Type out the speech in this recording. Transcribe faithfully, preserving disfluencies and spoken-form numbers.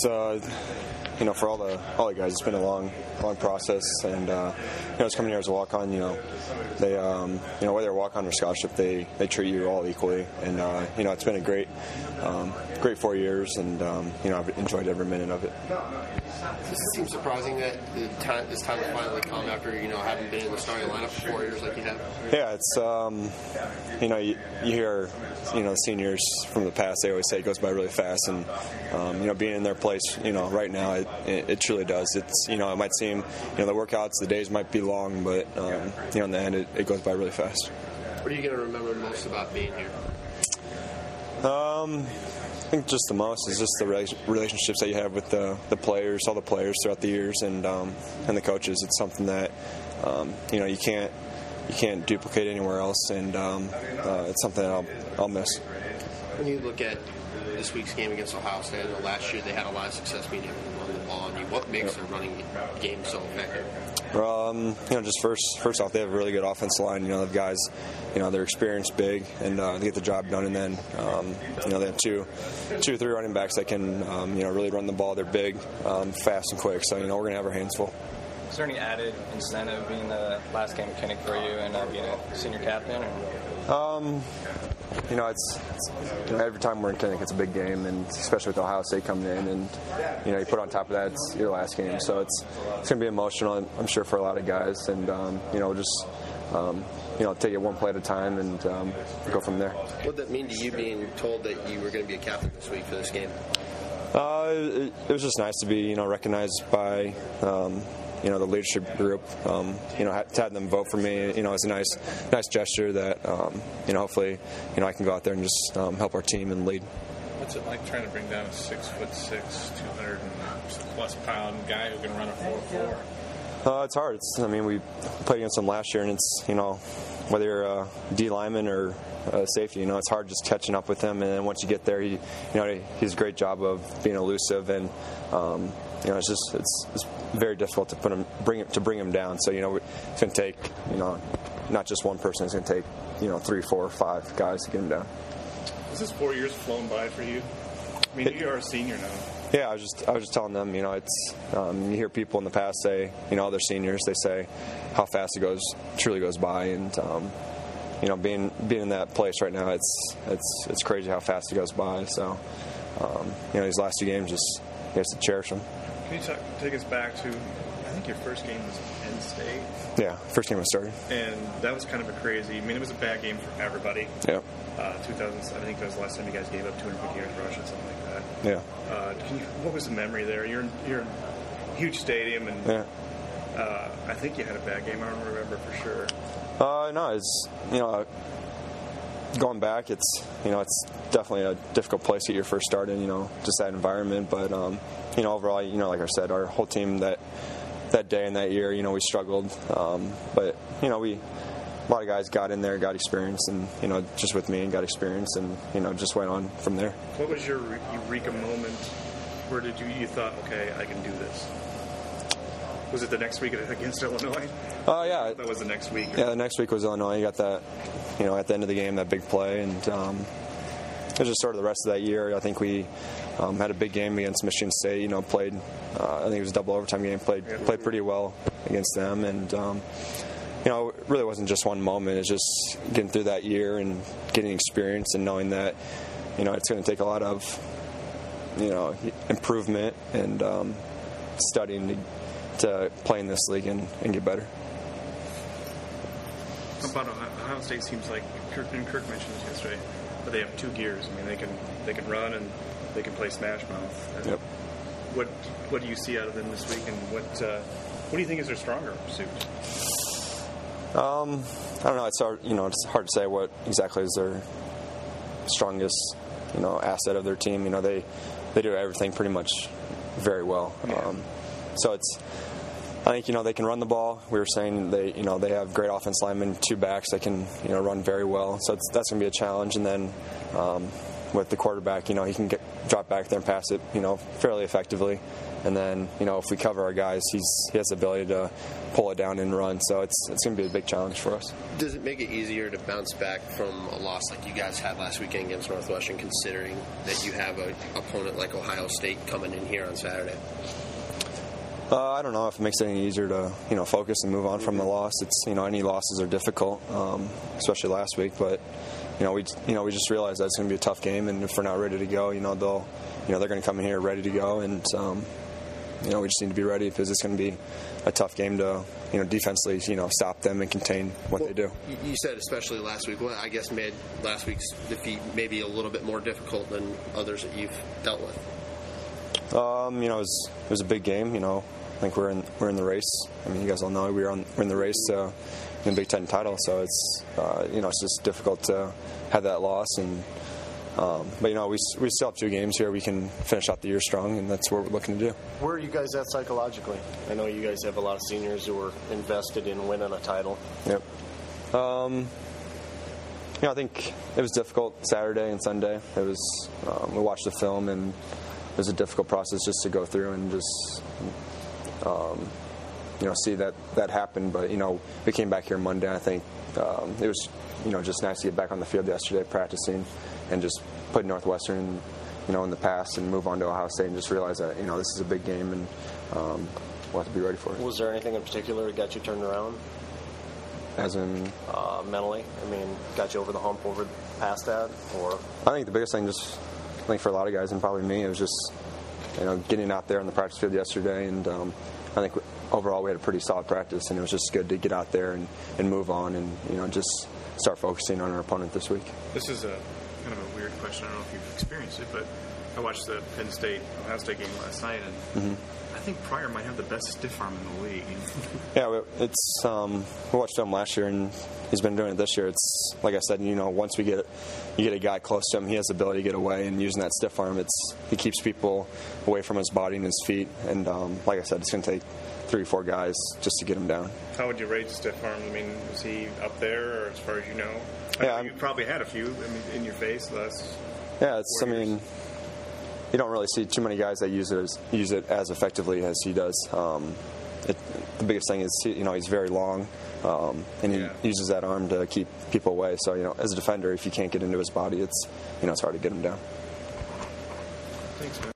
it's uh, you know, for all the all the guys, it's been a long, long process, and uh, you know, it's coming here as a walk-on. You know, they, um, you know, whether you're walk-on or scholarship, they, they treat you all equally, and uh, you know, it's been a great, um, great four years, and um, you know, I've enjoyed every minute of it. Does it seem surprising that the time, this time has finally come after, you know, having been in the starting lineup for four years like you have? Yeah, it's um, you know, you, you hear, you know, the seniors from the past, they always say it goes by really fast, and um, you know, being in their place, you know, right now, it, it, it truly does. It's, you know, it might seem, you know, the workouts, the days might be long, but um, you know, in the end, it, it goes by really fast. What are you going to remember most about being here? Um. I think just the most is just the relationships that you have with the, the players, all the players throughout the years, and um, and the coaches. It's something that um, you know you can't you can't duplicate anywhere else, and um, uh, it's something that I'll I'll miss. When you look at this week's game against Ohio State, I know last year they had a lot of success being able to run the ball on you. What makes their running game so effective? Um, you know, just first first off, they have a really good offensive line. You know, the guys, you know, they're experienced, big, and uh, they get the job done. And then, um, you know, they have two, two or three running backs that can, um, you know, really run the ball. They're big, um, fast, and quick. So, you know, we're gonna have our hands full. Is there any added incentive being the last game of Kinnick for you and uh, being a senior captain? Or? Um, you know, it's, it's you know, every time we're in Kinnick, it's a big game, and especially with Ohio State coming in, and you know, you put on top of that, it's your last game, so it's it's going to be emotional, I'm sure, for a lot of guys, and um, you know, just um, you know, take it one play at a time and um, go from there. What did that mean to you, being told that you were going to be a captain this week for this game? Uh, it, it was just nice to be, you know, recognized by. Um, you know, the leadership group, um, you know, to have them vote for me, you know, it's a nice, nice gesture that, um, you know, hopefully, you know, I can go out there and just um, help our team and lead. What's it like trying to bring down a six foot six, two hundred plus pound guy who can run a four four? Uh, it's hard. It's, I mean, we played against him last year, and it's, you know, whether you're a D lineman or a safety, you know, it's hard just catching up with him. And then once you get there, he, you know, he does a great job of being elusive, and um, you know, it's just it's, it's very difficult to put him, bring him to bring him down. So you know, it's going to take, you know, not just one person. It's going to take, you know, three, four, five guys to get him down. Has this four years flown by for you? I mean, it, you are a senior now. Yeah, I was just I was just telling them, you know, it's um, you hear people in the past say, you know, they're seniors. They say how fast it goes, truly goes by, and um, you know, being being in that place right now, it's it's it's crazy how fast it goes by. So, um, you know, these last two games, just you have to cherish them. Can you talk, take us back to, I think your first game was Penn State? Yeah, first game I started. And that was kind of a crazy, I mean, it was a bad game for everybody. Yeah. Uh, two thousand seven, I think that was the last time you guys gave up two hundred fifty yards rushing, something like that. Yeah. Uh, can you, what was the memory there? You're in, you're in a huge stadium, and yeah. uh, I think you had a bad game. I don't remember for sure. Uh, no, it's, you know, going back, it's, you know, it's definitely a difficult place to get your first start in, you know, just that environment. But, um, you know, overall, you know, like I said, our whole team that that day and that year, you know, we struggled. Um, but, you know, we, a lot of guys got in there, got experience, and, you know, just with me and got experience, and, you know, just went on from there. What was your eureka moment? Where did you, you thought, okay, I can do this? Was it the next week against Illinois? Oh, uh, yeah. That was the next week. Yeah, the next week was Illinois. You got that, you know, at the end of the game, that big play. And um, it was just sort of the rest of that year. I think we um, had a big game against Michigan State. You know, played, uh, I think it was a double overtime game, played yeah. played pretty well against them. And, um, you know, it really wasn't just one moment. It's just getting through that year and getting experience and knowing that, you know, it's going to take a lot of, you know, improvement and um, studying to to play in this league and, and get better. About Ohio State seems like Kirk, and Kirk mentioned this yesterday, but they have two gears. I mean, they can they can run and they can play smash mouth. And yep. What what do you see out of them this week, and what uh, what do you think is their stronger suit? Um, I don't know. It's hard, you know, it's hard to say what exactly is their strongest, you know, asset of their team. You know, they they do everything pretty much very well. Yeah. Um, so it's. I think, you know, they can run the ball. We were saying they, you know, they have great offense linemen, two backs that can, you know, run very well. So it's, that's going to be a challenge. And then um, with the quarterback, you know, he can get drop back there and pass it, you know, fairly effectively. And then, you know, if we cover our guys, he's he has the ability to pull it down and run. So it's it's going to be a big challenge for us. Does it make it easier to bounce back from a loss like you guys had last weekend against Northwestern, considering that you have an opponent like Ohio State coming in here on Saturday? Uh, I don't know if it makes it any easier to, you know, focus and move on from the loss. It's, you know, any losses are difficult, um, especially last week. But, you know, we, you know, we just realized that it's going to be a tough game, and if we're not ready to go, you know, they'll, you know, they're going to come in here ready to go, and, um, you know, we just need to be ready because it's going to be a tough game to, you know, defensively, you know, stop them and contain what well, they do. You said especially last week. Well, I guess made last week's defeat maybe a little bit more difficult than others that you've dealt with. Um, you know, it was, it was a big game. You know, I think we're in we're in the race. I mean, you guys all know we were on we're in the race to win the Big Ten title. So it's uh, you know it's just difficult to have that loss. And um, but you know we we still have two games here. We can finish out the year strong, and that's what we're looking to do. Where are you guys at psychologically? I know you guys have a lot of seniors who are invested in winning a title. Yep. Um, you know, I think it was difficult Saturday and Sunday. It was um, we watched the film, and it was a difficult process just to go through and just um, you know see that that happen. But you know we came back here Monday. I think um, it was you know just nice to get back on the field yesterday, practicing, and just put Northwestern you know in the past and move on to Ohio State and just realize that you know this is a big game and um, we'll have to be ready for it. Was there anything in particular that got you turned around? As in uh, mentally, I mean, got you over the hump, over past that, or? I think the biggest thing, just I think for a lot of guys and probably me, it was just you know getting out there on the practice field yesterday, and um, I think overall we had a pretty solid practice, and it was just good to get out there and, and move on, and you know just start focusing on our opponent this week. This is a kind of a weird question. I don't know if you've experienced it, but I watched the Penn State Ohio State game last night, and mm-hmm. I think Pryor might have the best stiff arm in the league. Yeah, it's um, we watched film last year, and he's been doing it this year. It's like I said, you know, once we get you get a guy close to him, he has the ability to get away, and using that stiff arm, it's he keeps people away from his body and his feet. And um, like I said, it's going to take three, four guys just to get him down. How would you rate stiff arm? I mean, is he up there, or as far as you know? I yeah, know you probably had a few. I mean, in your face last. Yeah, it's. I mean. You don't really see too many guys that use it as, use it as effectively as he does. Um, it, the biggest thing is, he, you know, he's very long, um, and he yeah. uses that arm to keep people away. So, you know, as a defender, if you can't get into his body, it's, you know, it's hard to get him down. Thanks, man.